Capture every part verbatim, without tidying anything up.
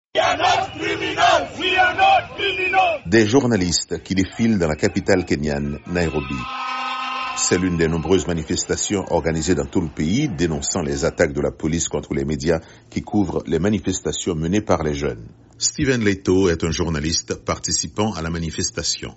Des journalistes qui défilent dans la capitale kenyane, Nairobi. C'est l'une des nombreuses manifestations organisées dans tout le pays dénonçant les attaques de la police contre les médias qui couvrent les manifestations menées par les jeunes. Stephen Leto est un journaliste participant à la manifestation.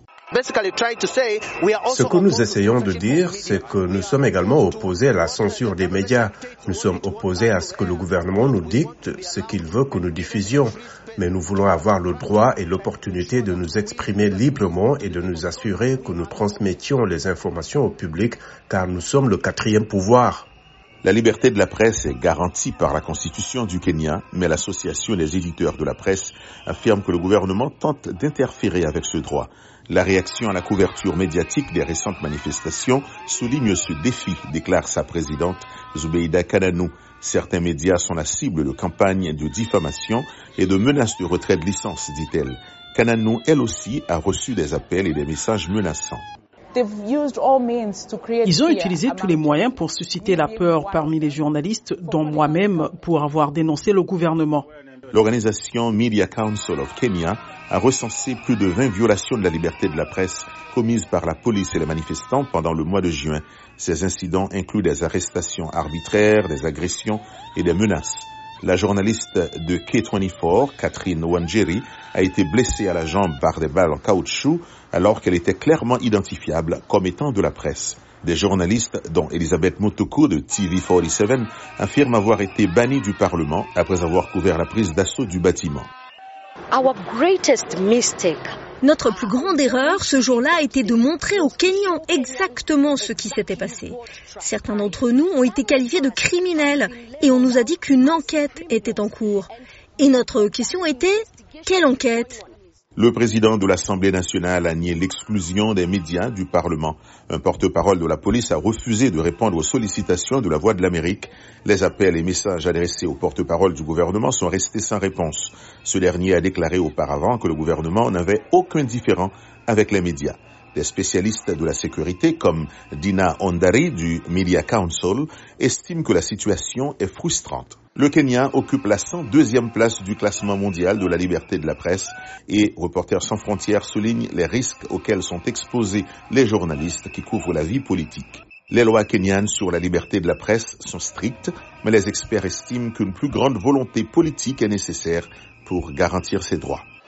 Ce que nous essayons de dire, c'est que nous sommes également opposés à la censure des médias. Nous sommes opposés à ce que le gouvernement nous dicte ce qu'il veut que nous diffusions. Mais nous voulons avoir le droit et l'opportunité de nous exprimer librement et de nous assurer que nous transmettions les informations au public, car nous sommes le quatrième pouvoir. La liberté de la presse est garantie par la Constitution du Kenya, mais l'Association des éditeurs de la presse affirme que le gouvernement tente d'interférer avec ce droit. La réaction à la couverture médiatique des récentes manifestations souligne ce défi, déclare sa présidente Zubeida Kananu. Certains médias sont la cible de campagnes de diffamation et de menaces de retrait de licence, dit-elle. Kananu, elle aussi, a reçu des appels et des messages menaçants. Ils ont utilisé tous les moyens pour susciter la peur parmi les journalistes, dont moi-même, pour avoir dénoncé le gouvernement. L'organisation Media Council of Kenya a recensé plus de vingt violations de la liberté de la presse commises par la police et les manifestants pendant le mois de juin. Ces incidents incluent des arrestations arbitraires, des agressions et des menaces. La journaliste de K vingt-quatre, Catherine Wanjeri, a été blessée à la jambe par des balles en caoutchouc alors qu'elle était clairement identifiable comme étant de la presse. Des journalistes, dont Elisabeth Motoko de T V quarante-sept, affirment avoir été bannis du Parlement après avoir couvert la prise d'assaut du bâtiment. Our greatest mistake. Notre plus grande erreur ce jour-là a été de montrer aux Kenyans exactement ce qui s'était passé. Certains d'entre nous ont été qualifiés de criminels et on nous a dit qu'une enquête était en cours. Et notre question était, quelle enquête ? Le président de l'Assemblée nationale a nié l'exclusion des médias du Parlement. Un porte-parole de la police a refusé de répondre aux sollicitations de la Voix de l'Amérique. Les appels et messages adressés au porte-parole du gouvernement sont restés sans réponse. Ce dernier a déclaré auparavant que le gouvernement n'avait aucun différend avec les médias. Des spécialistes de la sécurité comme Dina Ondari du Media Council estiment que la situation est frustrante. Le Kenya occupe la cent deuxième place du classement mondial de la liberté de la presse et Reporters sans frontières souligne les risques auxquels sont exposés les journalistes qui couvrent la vie politique. Les lois kenyanes sur la liberté de la presse sont strictes, mais les experts estiment qu'une plus grande volonté politique est nécessaire pour garantir ces droits.